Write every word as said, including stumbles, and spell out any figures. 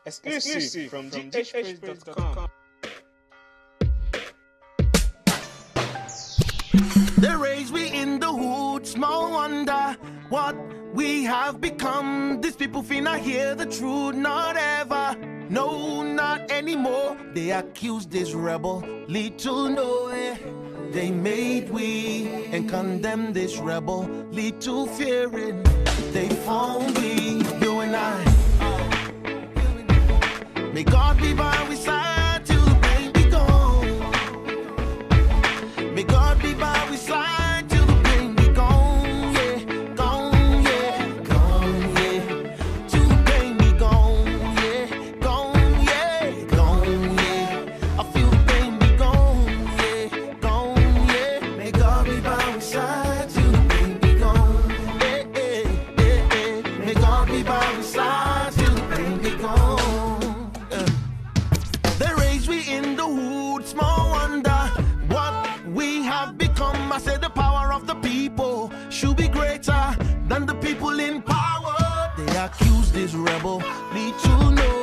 Exclusive from g h praise dot com. They raise we in the hood, small wonder what we have become. These people finna hear the truth, not ever. No, not anymore. They accuse this rebel, little know it. They made we and condemn this rebel, little fearing. They found we, you and I. May God be by our side till the pain be gone. May God be by our side till the pain be gone, yeah, gone, yeah, gone, yeah. Till the pain be gone, yeah, gone, yeah, gone, yeah. I feel the pain be gone, yeah, gone, yeah. May God be by our side till the pain be gone, yeah, yeah, yeah, yeah. May God be by our side till the pain be gone. In the hood, small wonder what we have become. I said the power of the people should be greater than the people in power. They accuse this rebel, need to know.